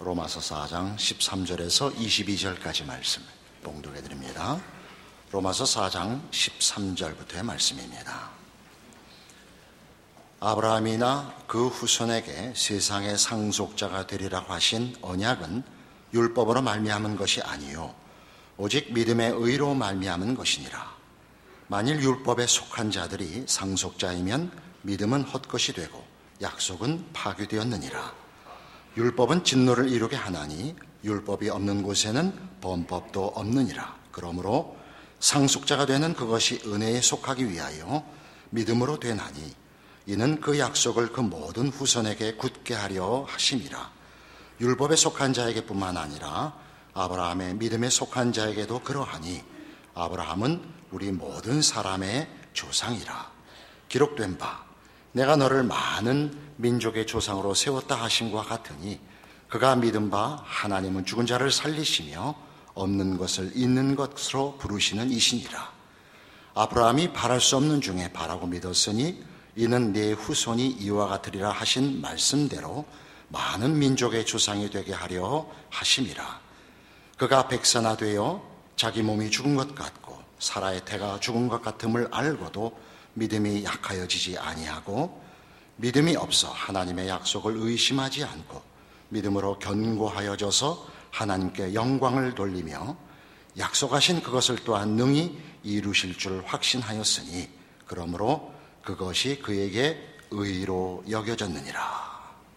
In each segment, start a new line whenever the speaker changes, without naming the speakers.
로마서 4장 13절에서 22절까지 말씀 봉독해 드립니다. 로마서 4장 13절부터의 말씀입니다. 아브라함이나 그 후손에게 세상의 상속자가 되리라고 하신 언약은 율법으로 말미암은 것이 아니요 오직 믿음의 의로 말미암은 것이니라. 만일 율법에 속한 자들이 상속자이면 믿음은 헛것이 되고 약속은 파괴되었느니라. 율법은 진노를 이루게 하나니 율법이 없는 곳에는 범법도 없느니라. 그러므로 상속자가 되는 그것이 은혜에 속하기 위하여 믿음으로 되나니 이는 그 약속을 그 모든 후손에게 굳게 하려 하심이라. 율법에 속한 자에게뿐만 아니라 아브라함의 믿음에 속한 자에게도 그러하니 아브라함은 우리 모든 사람의 조상이라. 기록된 바 내가 너를 많은 민족의 조상으로 세웠다 하심과 같으니 그가 믿은 바 하나님은 죽은 자를 살리시며 없는 것을 있는 것으로 부르시는 이시니라. 아브라함이 바랄 수 없는 중에 바라고 믿었으니 이는 네 후손이 이와 같으리라 하신 말씀대로 많은 민족의 조상이 되게 하려 하심이라. 그가 백선화되어 자기 몸이 죽은 것 같고 사라의 태가 죽은 것 같음을 알고도 믿음이 약하여지지 아니하고 믿음이 없어 하나님의 약속을 의심하지 않고 믿음으로 견고하여져서 하나님께 영광을 돌리며 약속하신 그것을 또한 능히 이루실 줄 확신하였으니 그러므로 그것이 그에게 의로 여겨졌느니라.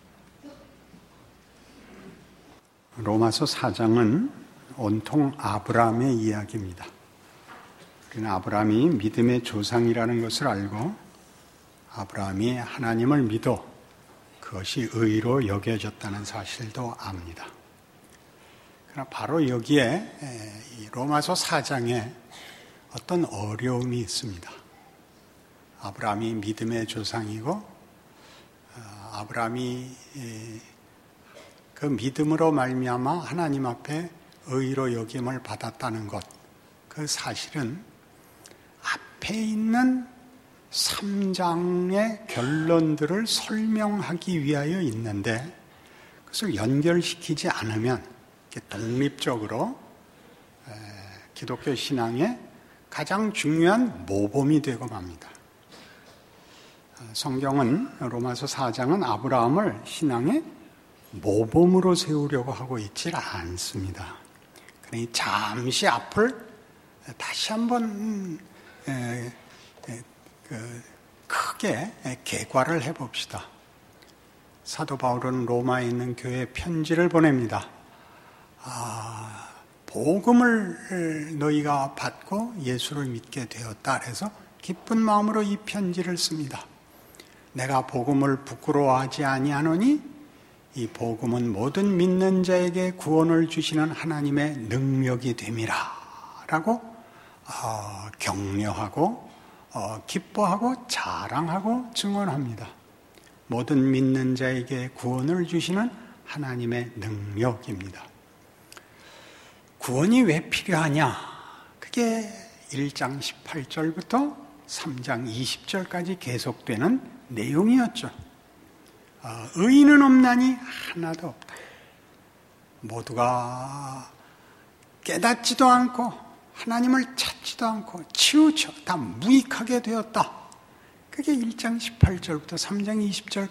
로마서 4장은 온통 아브라함의 이야기입니다. 아브라함이 믿음의 조상이라는 것을 알고 아브라함이 하나님을 믿어 그것이 의로 여겨졌다는 사실도 압니다. 그러나 바로 여기에 이 로마서 4장에 어떤 어려움이 있습니다. 아브라함이 믿음의 조상이고 아브라함이 그 믿음으로 말미암아 하나님 앞에 의로 여김을 받았다는 것, 그 사실은 앞에 있는 3장의 결론들을 설명하기 위하여 있는데 그것을 연결시키지 않으면 독립적으로 기독교 신앙의 가장 중요한 모범이 되고 맙니다. 성경은 로마서 4장은 아브라함을 신앙의 모범으로 세우려고 하고 있지 않습니다. 그러니 잠시 앞을 다시 한번 크게 개괄을 해봅시다. 사도 바울은 로마에 있는 교회에 편지를 보냅니다. 복음을 너희가 받고 예수를 믿게 되었다. 그래서 기쁜 마음으로 이 편지를 씁니다. 내가 복음을 부끄러워하지 아니하노니 이 복음은 모든 믿는 자에게 구원을 주시는 하나님의 능력이 됨이라 라고 격려하고 기뻐하고 자랑하고 증언합니다. 모든 믿는 자에게 구원을 주시는 하나님의 능력입니다. 구원이 왜 필요하냐? 그게 1장 18절부터 3장 20절까지 계속되는 내용이었죠. 의인은 없나니 하나도 없다. 모두가 깨닫지도 않고 하나님을 찾지도 않고 치우쳐 다 무익하게 되었다. 그게 1장 18절부터 3장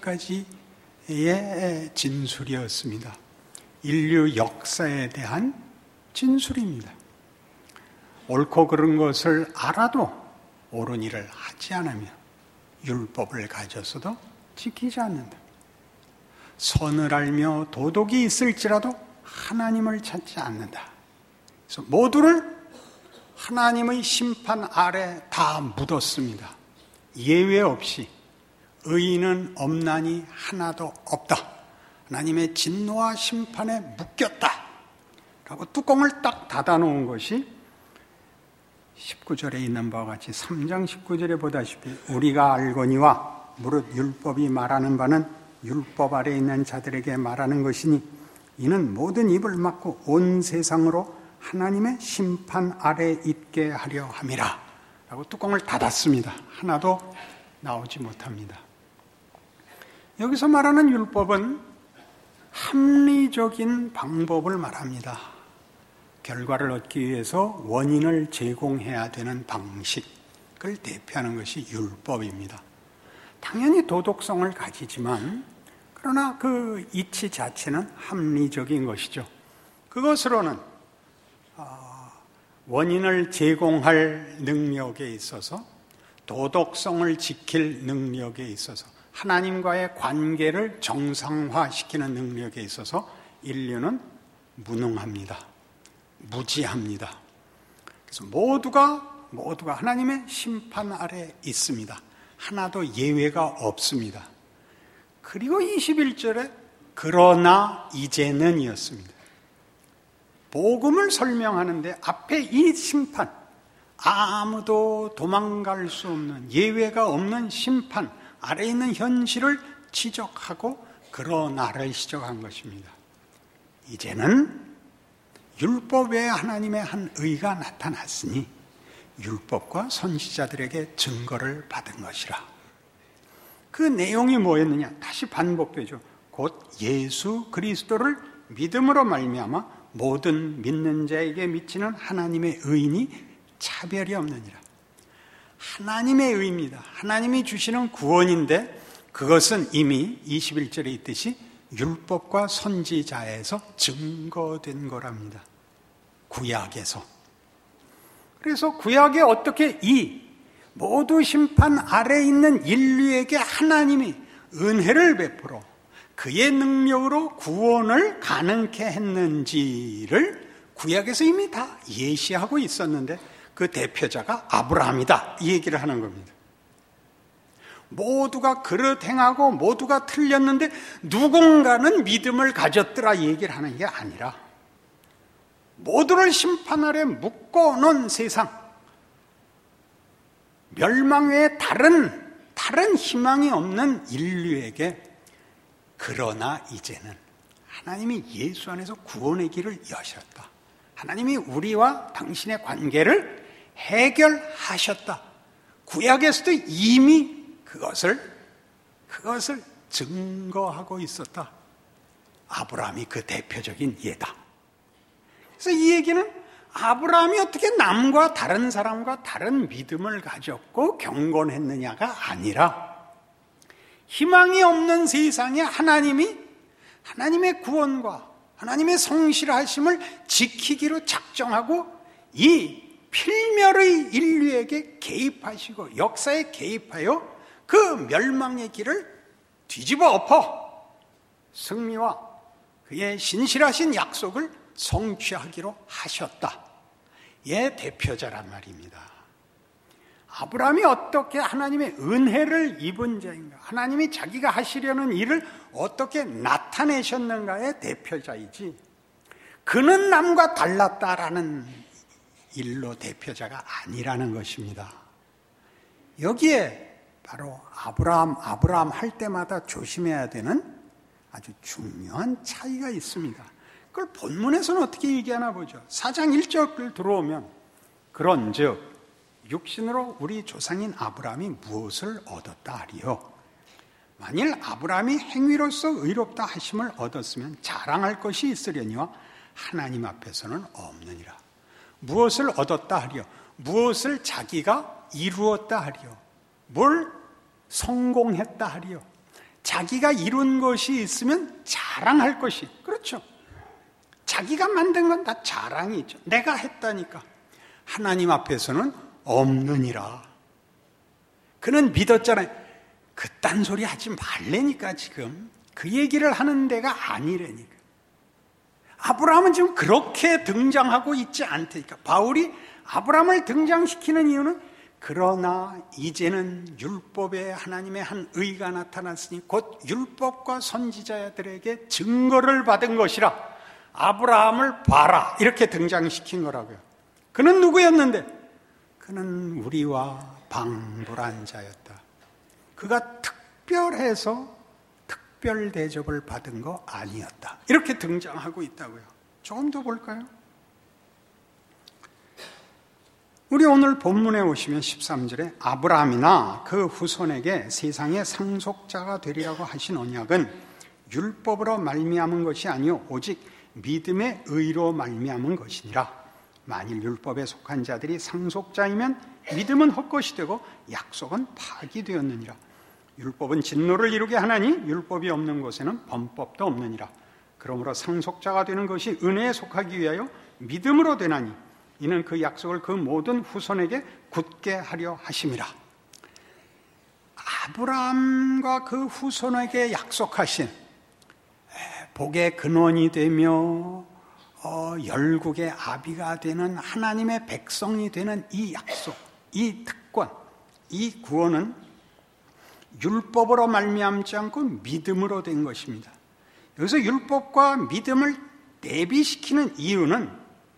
20절까지의 진술이었습니다. 인류 역사에 대한 진술입니다. 옳고 그른 것을 알아도 옳은 일을 하지 않으며 율법을 가져서도 지키지 않는다. 선을 알며 도덕이 있을지라도 하나님을 찾지 않는다. 그래서 모두를 하나님의 심판 아래 다 묻었습니다. 예외 없이 의인은 없나니 하나도 없다. 하나님의 진노와 심판에 묶였다. 라고 뚜껑을 딱 닫아놓은 것이 19절에 있는 바와 같이 3장 19절에 보다시피 우리가 알거니와 무릇 율법이 말하는 바는 율법 아래 있는 자들에게 말하는 것이니 이는 모든 입을 막고 온 세상으로 하나님의 심판 아래 있게 하려 함이라 라고 뚜껑을 닫았습니다. 하나도 나오지 못합니다. 여기서 말하는 율법은 합리 합리적인 방법을 말합니다. 결과를 얻기 위해서 원인을 제공해야 되는 방식을 대표하는 것이 율법입니다. 당연히 도덕성을 가지지만 그러나 그 이치 자체는 합리적인 것이죠. 그것으로는 원인을 제공할 능력에 있어서, 도덕성을 지킬 능력에 있어서, 하나님과의 관계를 정상화시키는 능력에 있어서 인류는 무능합니다. 무지합니다. 그래서 모두가 하나님의 심판 아래 있습니다. 하나도 예외가 없습니다. 그리고 21절에 그러나 이제는 이었습니다. 복음을 설명하는데 앞에 이 심판, 아무도 도망갈 수 없는, 예외가 없는 심판 아래 있는 현실을 지적하고 그러나를 시작한 것입니다. 이제는 율법 외에 하나님의 한 의가 나타났으니 율법과 선지자들에게 증거를 받은 것이라. 그 내용이 뭐였느냐? 다시 반복되죠. 곧 예수 그리스도를 믿음으로 말미암아 모든 믿는 자에게 미치는 하나님의 의인이 차별이 없느니라. 하나님의 의입니다. 하나님이 주시는 구원인데 그것은 이미 21절에 있듯이 율법과 선지자에서 증거된 거랍니다. 구약에서. 그래서 구약에 어떻게 이 모두 심판 아래 있는 인류에게 하나님이 은혜를 베풀어 그의 능력으로 구원을 가능케 했는지를 구약에서 이미 다 예시하고 있었는데 그 대표자가 아브라함이다, 이 얘기를 하는 겁니다. 모두가 그릇 행하고 모두가 틀렸는데 누군가는 믿음을 가졌더라 얘기를 하는 게 아니라 모두를 심판 아래 묶어놓은 세상, 멸망 외에 다른 희망이 없는 인류에게 그러나 이제는 하나님이 예수 안에서 구원의 길을 여셨다. 하나님이 우리와 당신의 관계를 해결하셨다. 구약에서도 이미 그것을 증거하고 있었다. 아브라함이 그 대표적인 예다. 그래서 이 얘기는 아브라함이 어떻게 남과 다른 사람과 다른 믿음을 가졌고 경건했느냐가 아니라 희망이 없는 세상에 하나님의 구원과 하나님의 성실하심을 지키기로 작정하고 이 필멸의 인류에게 개입하시고 역사에 개입하여 그 멸망의 길을 뒤집어 엎어 승리와 그의 신실하신 약속을 성취하기로 하셨다. 의 대표자란 말입니다. 아브라함이 어떻게 하나님의 은혜를 입은 자인가, 하나님이 자기가 하시려는 일을 어떻게 나타내셨는가의 대표자이지, 그는 남과 달랐다라는 일로 대표자가 아니라는 것입니다. 여기에 바로 아브라함 할 때마다 조심해야 되는 아주 중요한 차이가 있습니다. 그걸 본문에서는 어떻게 얘기하나 보죠. 4장 1절을 들어오면 그런즉 육신으로 우리 조상인 아브라함이 무엇을 얻었다 하리요? 만일 아브라함이 행위로서 의롭다 하심을 얻었으면 자랑할 것이 있으려니와 하나님 앞에서는 없느니라. 무엇을 얻었다 하리요? 무엇을 자기가 이루었다 하리요? 뭘 성공했다 하리요? 자기가 이룬 것이 있으면 자랑할 것이, 그렇죠. 자기가 만든 건 다 자랑이 있죠. 내가 했다니까. 하나님 앞에서는 없느니라. 그는 믿었잖아요. 그딴 소리 하지 말래니까 지금. 그 얘기를 하는 데가 아니라니까. 아브라함은 지금 그렇게 등장하고 있지 않다니까. 바울이 아브라함을 등장시키는 이유는 그러나 이제는 율법에 하나님의 한 의가 나타났으니 곧 율법과 선지자들에게 증거를 받은 것이라. 아브라함을 봐라, 이렇게 등장시킨 거라고요. 그는 누구였는데? 그는 우리와 방불한 자였다. 그가 특별해서 특별 대접을 받은 거 아니었다. 이렇게 등장하고 있다고요. 조금 더 볼까요? 우리 오늘 본문에 오시면 13절에 아브라함이나 그 후손에게 세상의 상속자가 되리라고 하신 언약은 율법으로 말미암은 것이 아니요 오직 믿음의 의로 말미암은 것이니라. 만일 율법에 속한 자들이 상속자이면 믿음은 헛것이 되고 약속은 파기되었느니라. 율법은 진노를 이루게 하나니 율법이 없는 곳에는 범법도 없느니라. 그러므로 상속자가 되는 것이 은혜에 속하기 위하여 믿음으로 되나니 이는 그 약속을 그 모든 후손에게 굳게 하려 하심이라. 아브라함과 그 후손에게 약속하신 복의 근원이 되며 열국의 아비가 되는 하나님의 백성이 되는 이 약속, 이 특권, 이 구원은 율법으로 말미암지 않고 믿음으로 된 것입니다. 여기서 율법과 믿음을 대비시키는 이유는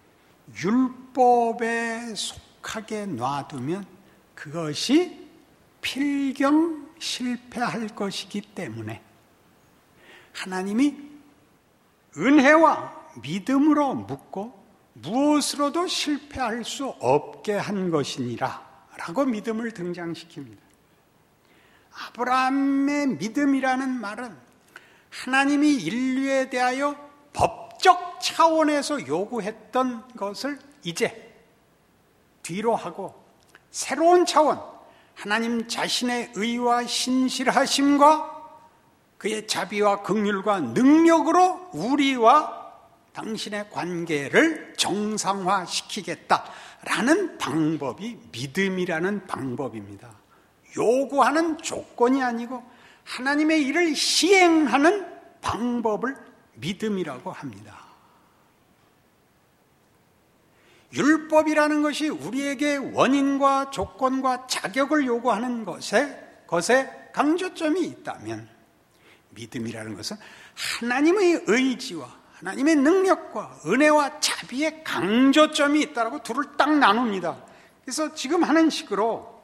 율법에 속하게 놔두면 그것이 필경 실패할 것이기 때문에 하나님이 은혜와 믿음으로 묶고 무엇으로도 실패할 수 없게 한 것이니라 라고 믿음을 등장시킵니다. 아브라함의 믿음이라는 말은 하나님이 인류에 대하여 법적 차원에서 요구했던 것을 이제 뒤로 하고 새로운 차원, 하나님 자신의 의와 신실하심과 그의 자비와 긍휼과 능력으로 우리와 당신의 관계를 정상화시키겠다라는 방법이 믿음이라는 방법입니다. 요구하는 조건이 아니고 하나님의 일을 시행하는 방법을 믿음이라고 합니다. 율법이라는 것이 우리에게 원인과 조건과 자격을 요구하는 것에 강조점이 있다면 믿음이라는 것은 하나님의 의지와 하나님의 능력과 은혜와 자비의 강조점이 있다고 둘을 딱 나눕니다. 그래서 지금 하는 식으로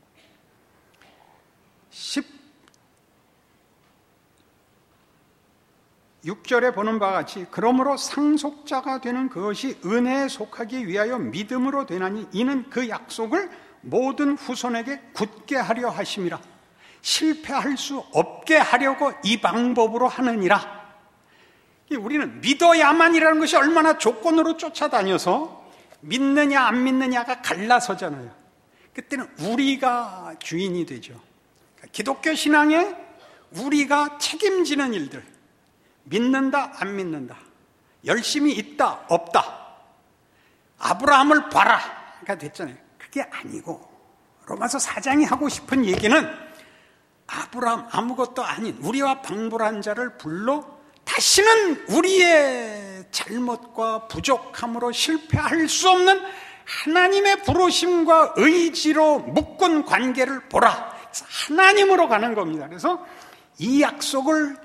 16절에 보는 바와 같이 그러므로 상속자가 되는 그것이 은혜에 속하기 위하여 믿음으로 되나니 이는 그 약속을 모든 후손에게 굳게 하려 하심이라. 실패할 수 없게 하려고 이 방법으로 하느니라. 우리는 믿어야만이라는 것이 얼마나 조건으로 쫓아다녀서 믿느냐 안 믿느냐가 갈라서잖아요. 그때는 우리가 주인이 되죠. 기독교 신앙에 우리가 책임지는 일들, 믿는다 안 믿는다, 열심히 있다 없다, 아브라함을 봐라가 됐잖아요. 그게 아니고 로마서 4장이 하고 싶은 얘기는 아브라함 아무것도 아닌 우리와 방불한 자를 불러 다시는 우리의 잘못과 부족함으로 실패할 수 없는 하나님의 부르심과 의지로 묶은 관계를 보라. 그래서 하나님으로 가는 겁니다. 그래서 이 약속을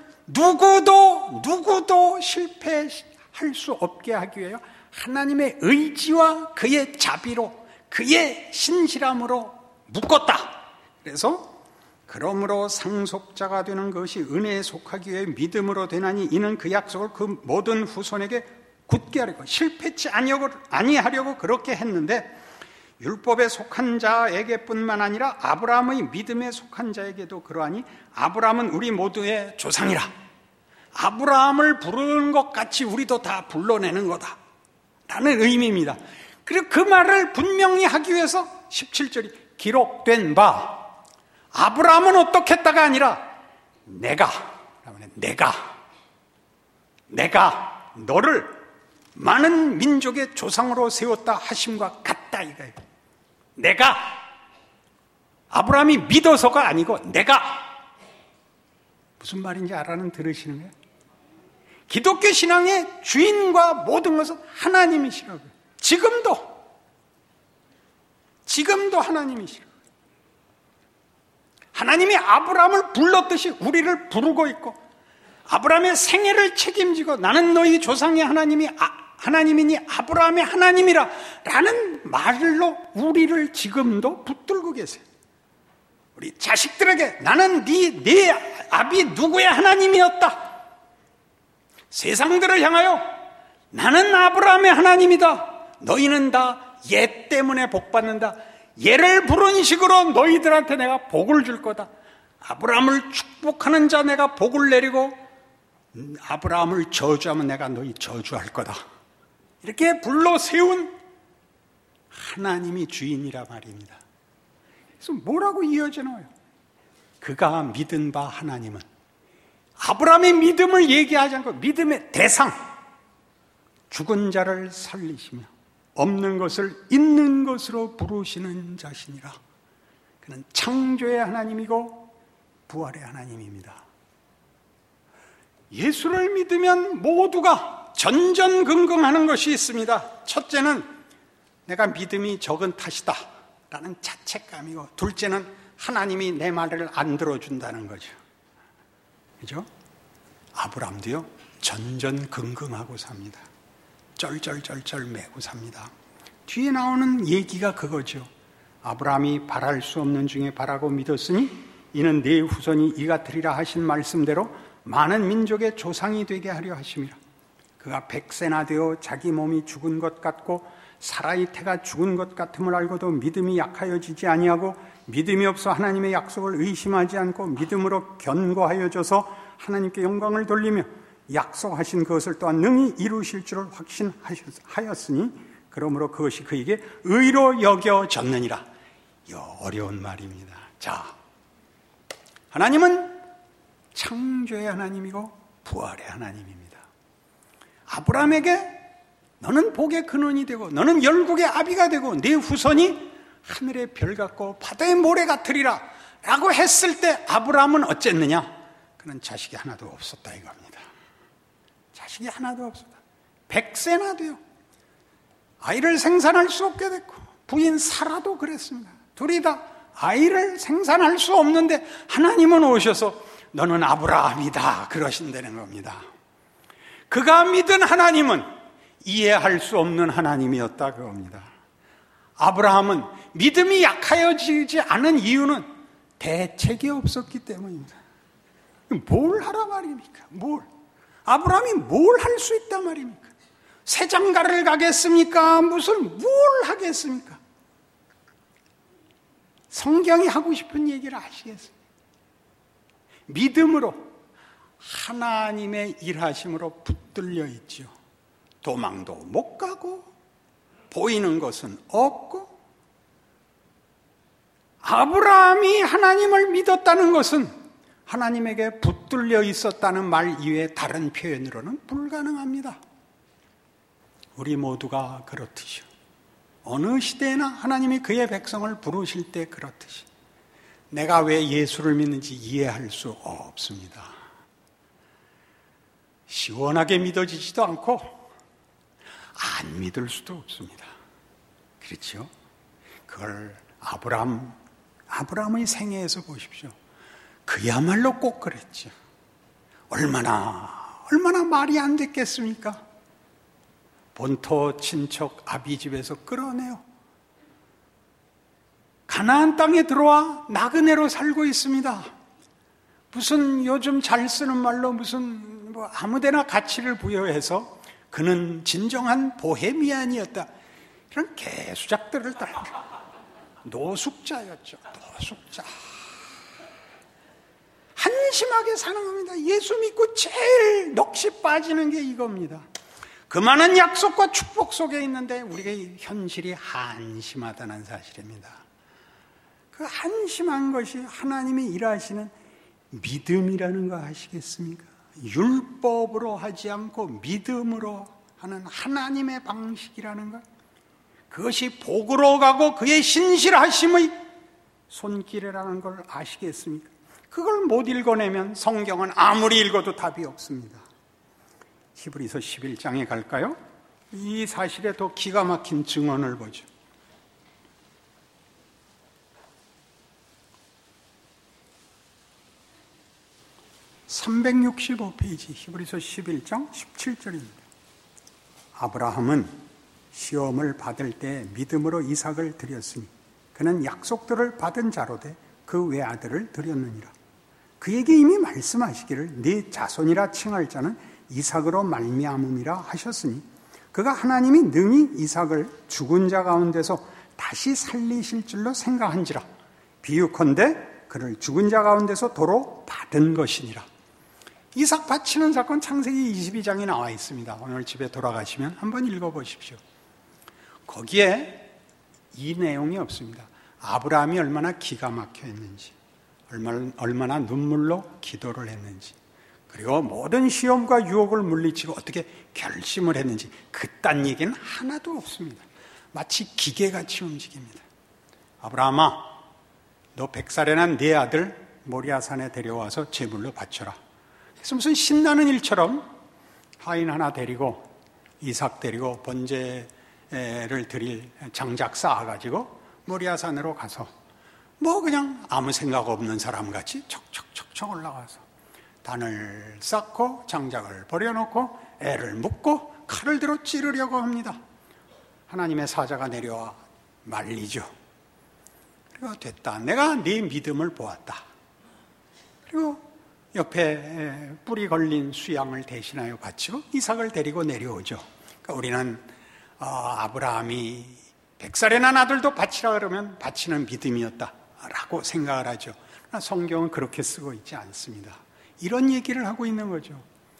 누구도 실패할 수 없게 하기 위하여 하나님의 의지와 그의 자비로 그의 신실함으로 묶었다. 그래서 그러므로 상속자가 되는 것이 은혜에 속하기 위해 믿음으로 되나니 이는 그 약속을 그 모든 후손에게 굳게 하려고 실패치 아니하려고 그렇게 했는데 율법에 속한 자에게뿐만 아니라 아브라함의 믿음에 속한 자에게도 그러하니 아브라함은 우리 모두의 조상이라. 아브라함을 부르는 것 같이 우리도 다 불러내는 거다 라는 의미입니다. 그리고 그 말을 분명히 하기 위해서 17절이 기록된 바 아브라함은 어떻게 했다가 아니라 내가 너를 많은 민족의 조상으로 세웠다 하심과 같다 이거예요. 내가 아브라함이 믿어서가 아니고 내가 무슨 말인지 들으시는 거예요? 기독교 신앙의 주인과 모든 것은 하나님이시라고요. 지금도 하나님이시라고요. 하나님이 아브라함을 불렀듯이 우리를 부르고 있고 아브라함의 생애를 책임지고 나는 너희 조상의 하나님이니 아브라함의 하나님이라 라는 말로 우리를 지금도 붙들고 계세요. 우리 자식들에게 나는 네 아비 누구의 하나님이었다. 세상들을 향하여 나는 아브라함의 하나님이다. 너희는 다 얘 때문에 복받는다. 얘를 부른 식으로 너희들한테 내가 복을 줄 거다. 아브라함을 축복하는 자 내가 복을 내리고 아브라함을 저주하면 내가 너희 저주할 거다. 이렇게 불러 세운 하나님이 주인이라 말입니다. 그래서 뭐라고 이어지나요? 그가 믿은 바 하나님은 아브라함의 믿음을 얘기하지 않고 믿음의 대상, 죽은 자를 살리시며 없는 것을 있는 것으로 부르시는 자신이라. 그는 창조의 하나님이고 부활의 하나님입니다. 예수를 믿으면 모두가 전전긍긍하는 것이 있습니다. 첫째는 내가 믿음이 적은 탓이다 라는 자책감이고, 둘째는 하나님이 내 말을 안 들어준다는 거죠. 그죠? 아브라함도요, 전전긍긍하고 삽니다. 쩔쩔쩔쩔 매고 삽니다. 뒤에 나오는 얘기가 그거죠. 아브라함이 바랄 수 없는 중에 바라고 믿었으니 이는 네 후손이 이가 되리라 하신 말씀대로 많은 민족의 조상이 되게 하려 하심이라. 그가 100세나 되어 자기 몸이 죽은 것 같고 사라의 태가 죽은 것 같음을 알고도 믿음이 약하여지지 아니하고 믿음이 없어 하나님의 약속을 의심하지 않고 믿음으로 견고하여져서 하나님께 영광을 돌리며 약속하신 그것을 또한 능히 이루실 줄을 확신하였으니 그러므로 그것이 그에게 의로 여겨졌느니라. 이 어려운 말입니다. 자, 하나님은 창조의 하나님이고 부활의 하나님입니다. 아브라함에게 너는 복의 근원이 되고 너는 열국의 아비가 되고 네 후손이 하늘의 별 같고 바다의 모래 같으리라 라고 했을 때 아브라함은 어쨌느냐? 그는 자식이 하나도 없었다 이겁니다. 자식이 하나도 없었다. 100세나 돼요. 아이를 생산할 수 없게 됐고 부인 사라도 그랬습니다. 둘이 다 아이를 생산할 수 없는데 하나님은 오셔서 너는 아브라함이다 그러신다는 겁니다. 그가 믿은 하나님은 이해할 수 없는 하나님이었다 그겁니다. 아브라함은 믿음이 약하여지지 않은 이유는 대책이 없었기 때문입니다. 뭘 하라 말입니까? 뭘? 아브라함이 뭘 할 수 있단 말입니까? 새 장가를 가겠습니까? 무슨 뭘 하겠습니까? 성경이 하고 싶은 얘기를 아시겠습니까? 믿음으로 하나님의 일하심으로 붙들려 있죠. 도망도 못 가고 보이는 것은 없고, 아브라함이 하나님을 믿었다는 것은 하나님에게 붙들려 있었다는 말 이외에 다른 표현으로는 불가능합니다. 우리 모두가 그렇듯이요, 어느 시대에나 하나님이 그의 백성을 부르실 때 그렇듯이 내가 왜 예수를 믿는지 이해할 수 없습니다. 시원하게 믿어지지도 않고 안 믿을 수도 없습니다. 그렇죠? 그걸 아브라함의 생애에서 보십시오. 그야말로 꼭 그랬죠. 얼마나 말이 안 됐겠습니까? 본토 친척 아비 집에서 끌어내요. 가나안 땅에 들어와 나그네로 살고 있습니다. 무슨 요즘 잘 쓰는 말로 무슨 아무데나 가치를 부여해서 그는 진정한 보헤미안이었다, 이런 개수작들을 떨고 노숙자였죠. 노숙자. 한심하게 사는 겁니다. 예수 믿고 제일 넋이 빠지는 게 이겁니다. 그 많은 약속과 축복 속에 있는데 우리가 현실이 한심하다는 사실입니다. 그 한심한 것이 하나님이 일하시는 믿음이라는 거 아시겠습니까? 율법으로 하지 않고 믿음으로 하는 하나님의 방식이라는 것, 그것이 복으로 가고 그의 신실하심의 손길이라는 걸 아시겠습니까? 그걸 못 읽어내면 성경은 아무리 읽어도 답이 없습니다. 히브리서 11장에 갈까요? 이 사실에 더 기가 막힌 증언을 보죠. (365페이지) 히브리서 11장 17절입니다. 아브라함은 시험을 받을 때 믿음으로 이삭을 드렸으니 그는 약속들을 받은 자로되 그 외아들을 드렸느니라. 그에게 이미 말씀하시기를 네 자손이라 칭할 자는 이삭으로 말미암음이라 하셨으니 그가 하나님이 능히 이삭을 죽은 자 가운데서 다시 살리실 줄로 생각한지라. 비유컨대 그를 죽은 자 가운데서 도로 받은 것이니라. 이삭 바치는 사건 창세기 22장에 나와 있습니다. 오늘 집에 돌아가시면 한번 읽어보십시오. 거기에 이 내용이 없습니다. 아브라함이 얼마나 기가 막혀 했는지, 얼마나 눈물로 기도를 했는지, 그리고 모든 시험과 유혹을 물리치고 어떻게 결심을 했는지 그딴 얘기는 하나도 없습니다. 마치 기계같이 움직입니다. 아브라함아, 너 100살에 난 네 아들 모리아산에 데려와서 제물로 바쳐라. 그래서 무슨 신나는 일처럼 하인 하나 데리고 이삭 데리고 번제를 드릴 장작 쌓아가지고 모리아산으로 가서 뭐 그냥 아무 생각 없는 사람같이 척척척척 올라가서 단을 쌓고 장작을 버려놓고 애를 묶고 칼을 들어 찌르려고 합니다. 하나님의 사자가 내려와 말리죠. 그리고 됐다. 내가 네 믿음을 보았다. 그리고 옆에 뿔이 걸린 수양을 대신하여 바치고 이삭을 데리고 내려오죠. 그러니까 우리는 아브라함이 100살에 난 아들도 바치라 그러면 바치는 믿음이었다라고 생각을 하죠. 그러나 성경은 그렇게 쓰고 있지 않습니다. 이런 얘기를 하고 있는 거죠.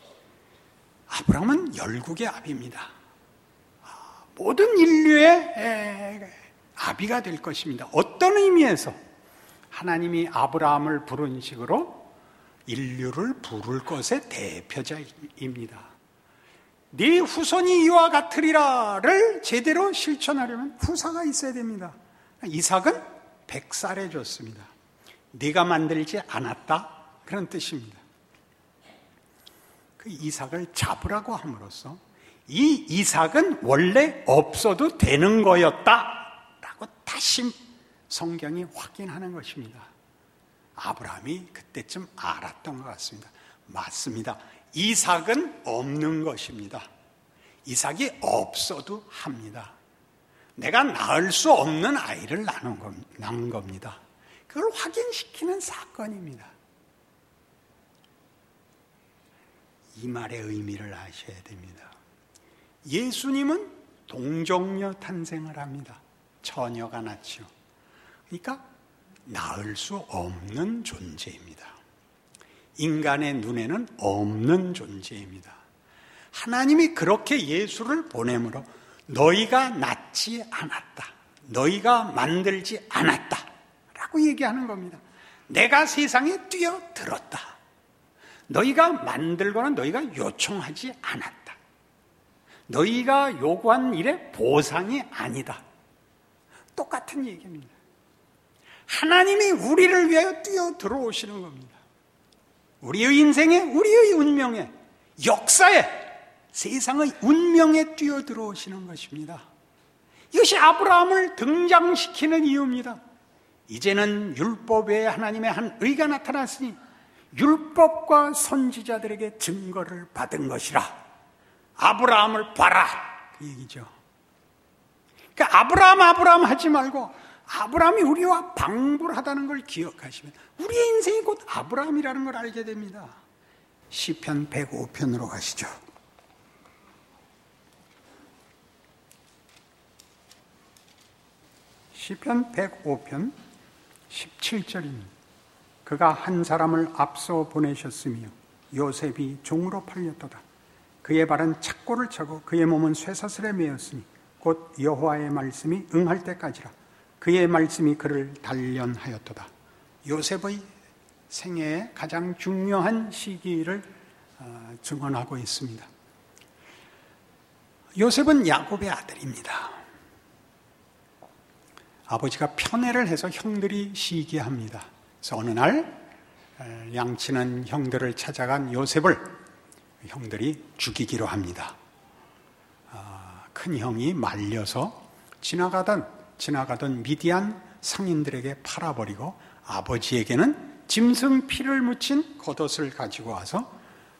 아브라함은 열국의 아비입니다. 모든 인류의 아비가 될 것입니다. 어떤 의미에서 하나님이 아브라함을 부른 식으로 인류를 부를 것의 대표자입니다. 네 후손이 이와 같으리라를 제대로 실천하려면 후사가 있어야 됩니다. 이삭은 100살에 줬습니다. 네가 만들지 않았다 그런 뜻입니다. 그 이삭을 잡으라고 함으로써 이 이삭은 원래 없어도 되는 거였다라고 다시 성경이 확인하는 것입니다. 아브라함이 그때쯤 알았던 것 같습니다. 맞습니다. 이삭은 없는 것입니다. 이삭이 없어도 합니다. 내가 낳을 수 없는 아이를 낳은 겁니다. 그걸 확인시키는 사건입니다. 이 말의 의미를 아셔야 됩니다. 예수님은 동정녀 탄생을 합니다. 처녀가 낳지요. 그러니까 낳을 수 없는 존재입니다. 인간의 눈에는 없는 존재입니다. 하나님이 그렇게 예수를 보내므로 너희가 낳지 않았다, 너희가 만들지 않았다 라고 얘기하는 겁니다. 내가 세상에 뛰어들었다. 너희가 만들거나 너희가 요청하지 않았다. 너희가 요구한 일의 보상이 아니다. 똑같은 얘기입니다. 하나님이 우리를 위하여 뛰어들어오시는 겁니다. 우리의 인생에, 우리의 운명에, 역사에, 세상의 운명에 뛰어들어오시는 것입니다. 이것이 아브라함을 등장시키는 이유입니다. 이제는 율법 외에 하나님의 한 의가 나타났으니 율법과 선지자들에게 증거를 받은 것이라. 아브라함을 봐라 그 얘기죠. 그러니까 아브라함 하지 말고 아브라함이 우리와 방불하다는 걸 기억하시면 우리의 인생이 곧 아브라함이라는 걸 알게 됩니다. 시편 105편으로 가시죠. 시편 105편 17절입니다. 그가 한 사람을 앞서 보내셨으며 요셉이 종으로 팔렸도다. 그의 발은 착고를 차고 그의 몸은 쇠사슬에 매였으니 곧 여호와의 말씀이 응할 때까지라. 그의 말씀이 그를 단련하였도다. 요셉의 생애의 가장 중요한 시기를 증언하고 있습니다. 요셉은 야곱의 아들입니다. 아버지가 편애를 해서 형들이 시기합니다. 그래서 어느 날 양치는 형들을 찾아간 요셉을 형들이 죽이기로 합니다. 큰 형이 말려서 지나가던 미디안 상인들에게 팔아버리고 아버지에게는 짐승 피를 묻힌 겉옷을 가지고 와서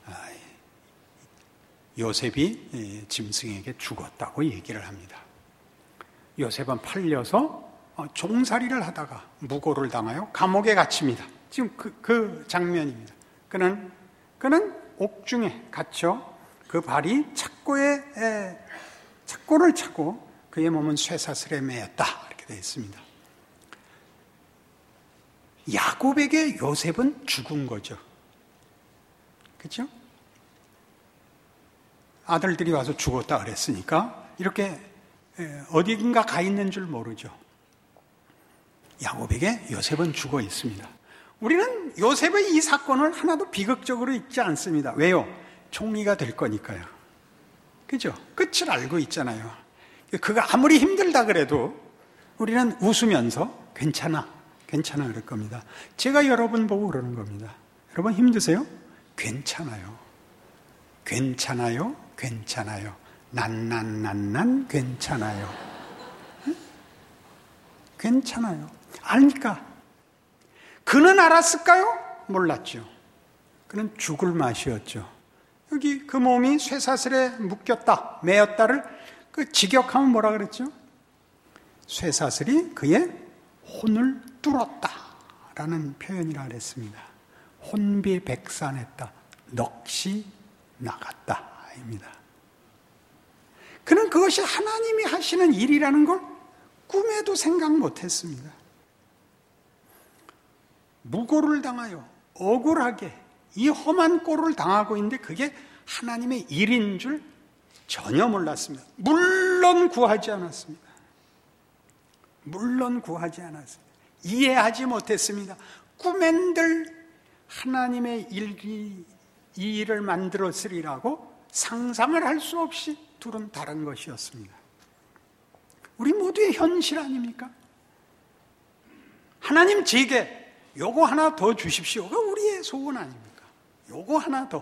요셉이 짐승에게 죽었다고 얘기를 합니다. 요셉은 팔려서 종살이를 하다가 무고를 당하여 감옥에 갇힙니다. 지금 그 장면입니다. 그는 옥중에 갇혀 그 발이 착고를 차고 그의 몸은 쇠사슬에 매였다 이렇게 되어 있습니다. 야곱에게 요셉은 죽은 거죠. 그렇죠? 아들들이 와서 죽었다 그랬으니까 이렇게 어딘가 가 있는 줄 모르죠. 야곱에게 요셉은 죽어 있습니다. 우리는 요셉의 이 사건을 하나도 비극적으로 읽지 않습니다. 왜요? 총리가 될 거니까요. 그죠? 끝을 알고 있잖아요. 그가 아무리 힘들다 그래도 우리는 웃으면서 괜찮아 그럴 겁니다. 제가 여러분 보고 그러는 겁니다. 여러분 힘드세요? 괜찮아요. 난 괜찮아요. 응? 괜찮아요. 아닙니까? 그는 알았을까요? 몰랐죠. 그는 죽을 맛이었죠. 여기 그 몸이 쇠사슬에 묶였다, 매였다를 그 직역하면 뭐라 그랬죠? 쇠사슬이 그의 혼을 뚫었다라는 표현이라 그랬습니다. 혼비백산했다, 넋이 나갔다입니다. 그는 그것이 하나님이 하시는 일이라는 걸 꿈에도 생각 못했습니다. 무고를 당하여 억울하게 이 험한 꼴을 당하고 있는데 그게 하나님의 일인 줄 전혀 몰랐습니다. 물론 구하지 않았습니다. 이해하지 못했습니다. 꿈엔들 하나님의 일이 이 일을 만들었으리라고 상상을 할 수 없이 둘은 다른 것이었습니다. 우리 모두의 현실 아닙니까? 하나님 제게 요거 하나 더 주십시오가 우리의 소원 아닙니까? 요거 하나 더.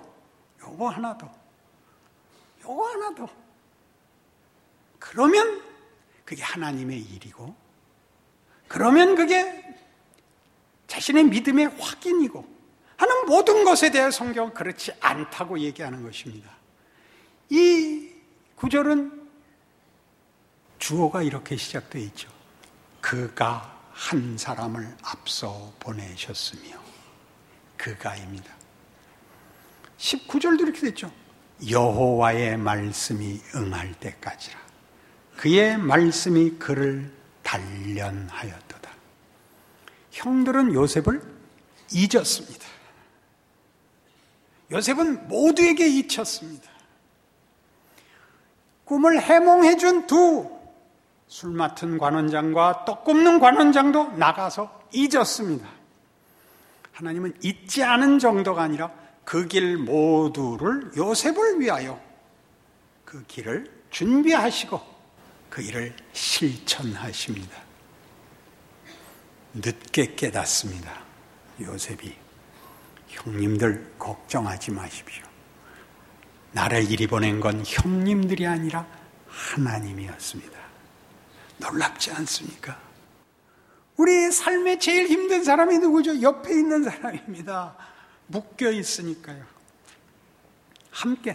그러면 그게 하나님의 일이고, 그러면 그게 자신의 믿음의 확인이고 하는 모든 것에 대해 성경은 그렇지 않다고 얘기하는 것입니다. 이 구절은 주어가 이렇게 시작되어 있죠. 그가 한 사람을 앞서 보내셨으며, 그가입니다. 19절도 이렇게 됐죠. 여호와의 말씀이 응할 때까지라. 그의 말씀이 그를 단련하였도다. 형들은 요셉을 잊었습니다. 요셉은 모두에게 잊혔습니다. 꿈을 해몽해준 두 술 맡은 관원장과 떡 굽는 관원장도 나가서 잊었습니다. 하나님은 잊지 않은 정도가 아니라 그 길 모두를 요셉을 위하여 그 길을 준비하시고 그 일을 실천하십니다. 늦게 깨닫습니다. 요셉이. 형님들 걱정하지 마십시오. 나를 이리 보낸 건 형님들이 아니라 하나님이었습니다. 놀랍지 않습니까? 우리 삶에 제일 힘든 사람이 누구죠? 옆에 있는 사람입니다. 묶여 있으니까요. 함께.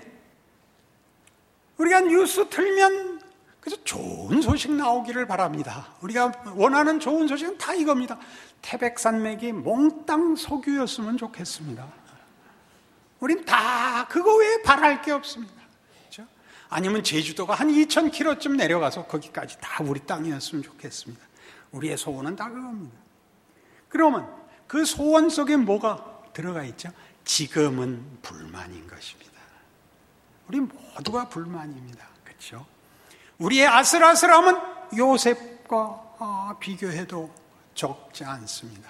우리가 뉴스 틀면 그래서 좋은 소식 나오기를 바랍니다. 우리가 원하는 좋은 소식은 다 이겁니다. 태백산맥이 몽땅 석유였으면 좋겠습니다. 우린 다 그거 외에 바랄 게 없습니다. 그렇죠? 아니면 제주도가 한 2,000km쯤 내려가서 거기까지 다 우리 땅이었으면 좋겠습니다. 우리의 소원은 다 그겁니다. 그러면 그 소원 속에 뭐가 들어가 있죠? 지금은 불만인 것입니다. 우리 모두가 불만입니다. 그렇죠? 우리의 아슬아슬함은 요셉과 비교해도 적지 않습니다.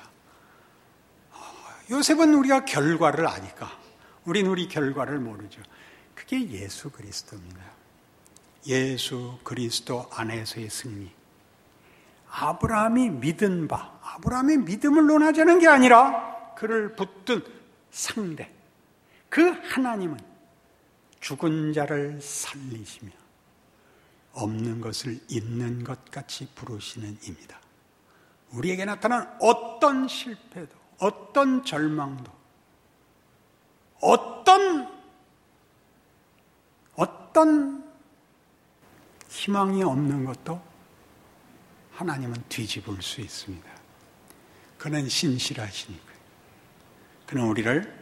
요셉은 우리가 결과를 아니까 우린 우리 결과를 모르죠. 그게 예수 그리스도입니다. 예수 그리스도 안에서의 승리. 아브라함이 믿은 바, 아브라함의 믿음을 논하자는 게 아니라 그를 붙든 상대, 그 하나님은 죽은 자를 살리시며 없는 것을 있는 것 같이 부르시는 입니다. 우리에게 나타난 어떤 실패도, 어떤 절망도, 어떤 희망이 없는 것도 하나님은 뒤집을 수 있습니다. 그는 신실하시니까요. 그는 우리를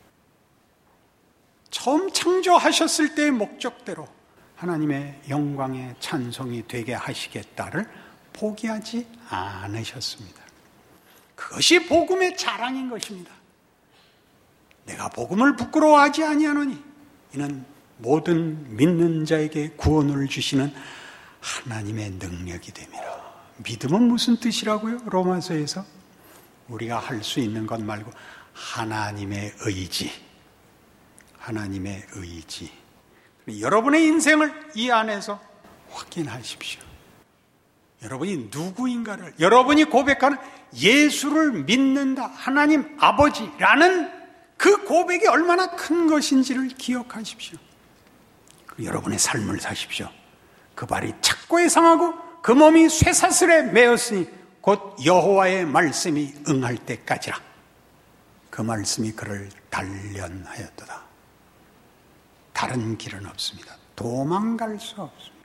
처음 창조하셨을 때의 목적대로 하나님의 영광의 찬송이 되게 하시겠다를 포기하지 않으셨습니다. 그것이 복음의 자랑인 것입니다. 내가 복음을 부끄러워하지 아니하노니 이는 모든 믿는 자에게 구원을 주시는 하나님의 능력이 됨이라. 믿음은 무슨 뜻이라고요? 로마서에서 우리가 할 수 있는 것 말고 하나님의 의지, 하나님의 의지. 여러분의 인생을 이 안에서 확인하십시오. 여러분이 누구인가를, 여러분이 고백하는 예수를 믿는다, 하나님 아버지라는 그 고백이 얼마나 큰 것인지를 기억하십시오. 여러분의 삶을 사십시오. 그 발이 착고에 상하고 그 몸이 쇠사슬에 매었으니 곧 여호와의 말씀이 응할 때까지라. 그 말씀이 그를 단련하였도다. 다른 길은 없습니다. 도망갈 수 없습니다.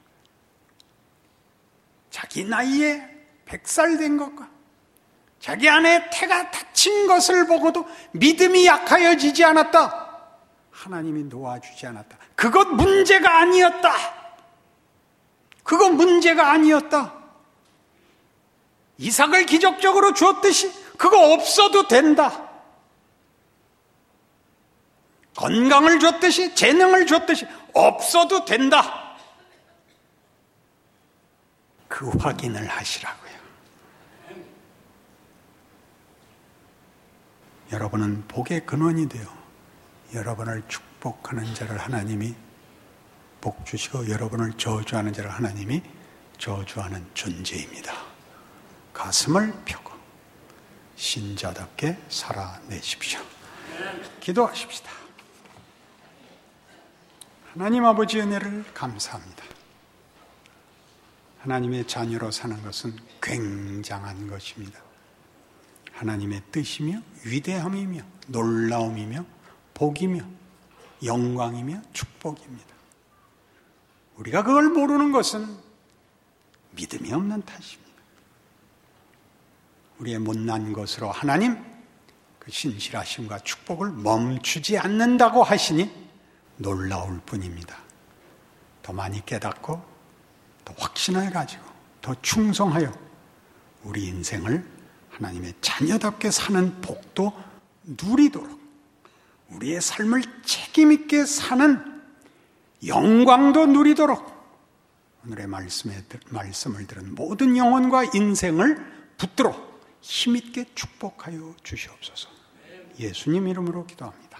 자기 나이에 100살 된 것과 자기 안에 태가 닫힌 것을 보고도 믿음이 약하여지지 않았다. 하나님이 도와주지 않았다. 그것 문제가 아니었다. 그거 문제가 아니었다. 이삭을 기적적으로 주었듯이 그거 없어도 된다. 건강을 줬듯이, 재능을 줬듯이 없어도 된다. 그 확인을 하시라고요. 여러분은 복의 근원이 되어 여러분을 축복하는 자를 하나님이 복 주시고 여러분을 저주하는 자를 하나님이 저주하는 존재입니다. 가슴을 펴고 신자답게 살아내십시오. 기도하십시다. 하나님 아버지 은혜를 감사합니다. 하나님의 자녀로 사는 것은 굉장한 것입니다. 하나님의 뜻이며 위대함이며 놀라움이며 복이며 영광이며 축복입니다. 우리가 그걸 모르는 것은 믿음이 없는 탓입니다. 우리의 못난 것으로 하나님 그 신실하심과 축복을 멈추지 않는다고 하시니 놀라울 뿐입니다. 더 많이 깨닫고 더 확신을 가지고 더 충성하여 우리 인생을 하나님의 자녀답게 사는 복도 누리도록 우리의 삶을 책임있게 사는 영광도 누리도록 오늘의 말씀을 들은 모든 영혼과 인생을 붙들어 힘있게 축복하여 주시옵소서. 예수님 이름으로 기도합니다.